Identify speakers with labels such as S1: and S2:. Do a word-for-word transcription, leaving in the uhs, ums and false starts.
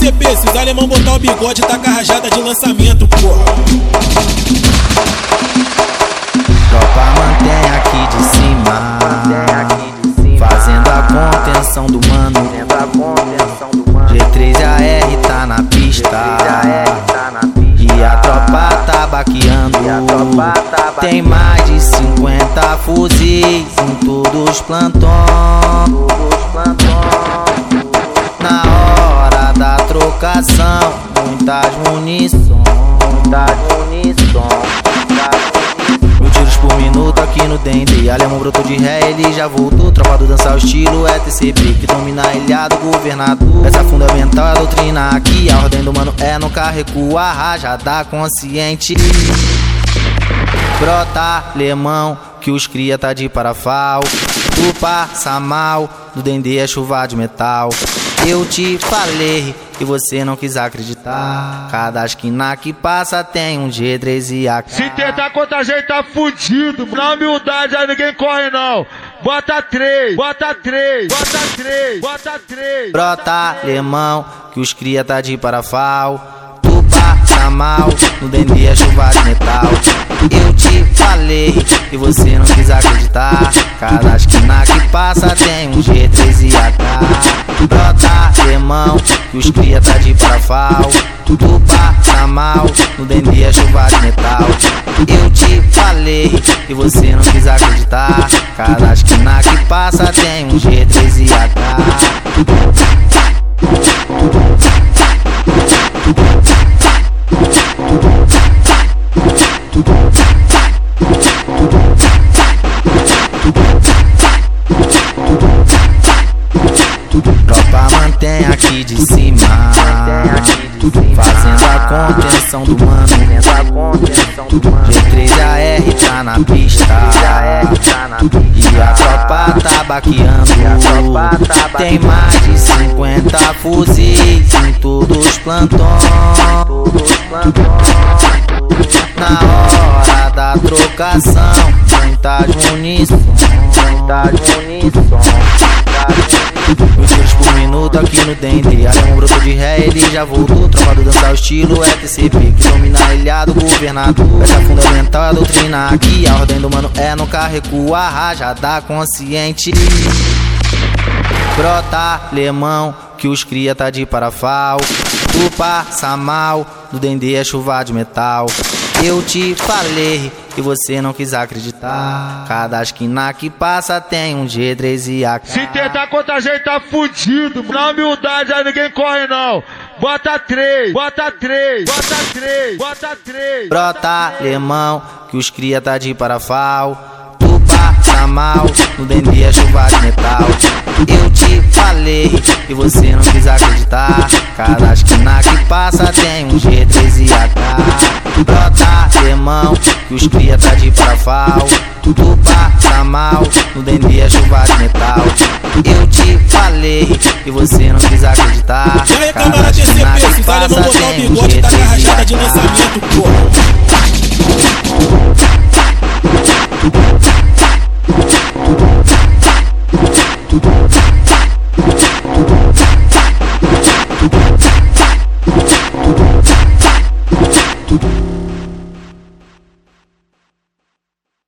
S1: C P, se os alemão botar o bigode, tá com a rajada de lançamento, porra.
S2: Tropa mantém aqui de cima, fazendo a contenção do mano. G três A R tá na pista e a tropa tá baqueando. Tem mais de cinquenta fuzis em todos os plantões. Na hora da trocação, muitas munições, muitas munições. Mil tiros por minuto aqui no Dendê. Alemão brotou de ré, ele já voltou. Tropa do dançar o estilo é T C P, que domina a ilha do governador. Essa é fundamental a doutrina aqui. A ordem do mano é nunca recuar. Rajada consciente. Brota, lemão, que os cria tá de parafal. Tu passa mal, do Dendê é chuva de metal. Eu te falei e você não quis acreditar. Cada esquina que passa tem um G três e A K.
S3: Se tentar contra a gente tá fudido. Na humildade aí ninguém corre não. Bota três, bota três, bota três, bota três.
S2: Brota, lemão, que os cria tá de parafal. Tu passa mal, no Dendê é chuva de metal. Eu te falei e você não quis acreditar. Cada esquina que passa tem um G três e A K. Brota, lemão, que os cria tá de parafal. Tu passa mal, no Dendê é chuva de metal. Eu te falei e você não quis acreditar. Cada esquina que passa tem um G três e A K. Tropa mantém aqui de cima, fazendo a contenção do mano. G três A R tá na pista e a tropa tá baqueando. Tem mais de cinquenta fuzis em todos os plantões. Na hora da trocação, muitas munições, muitas munições. Mil tiros por minuto aqui no Dendê. Alemão brotou de ré, ele já voltou. Tropa do dançar o estilo é T C P, que domina a ilha do governador. Essa é fundamental a doutrina aqui. A ordem do mano é nunca recuar. Rajada consciente. Brota, lemão, que os cria tá de parafal. Tu passa mal, do Dendê é chuva de metal. Eu te falei e você não quis acreditar. Cada esquina que passa tem um G três e A K.
S3: Se tentar contra a gente tá fudido. Na humildade aí ninguém corre não. Bota três, bota três, bota três, bota três.
S2: Brota, lemão, que os cria tá de parafal. Tu passa mal, no Dendê é chuva de metal. Eu te falei e você não quis acreditar. Cada esquina que passa tem um G três e A K. Brota, lemão, que os cria tá de parafal. Tu passa mal, no Dendê é chuva de metal. Eu te falei e você não quis acreditar.
S1: E aí, camarada T C P, se os alemão botar o bigode, tá com a rajada de lançamento, porra.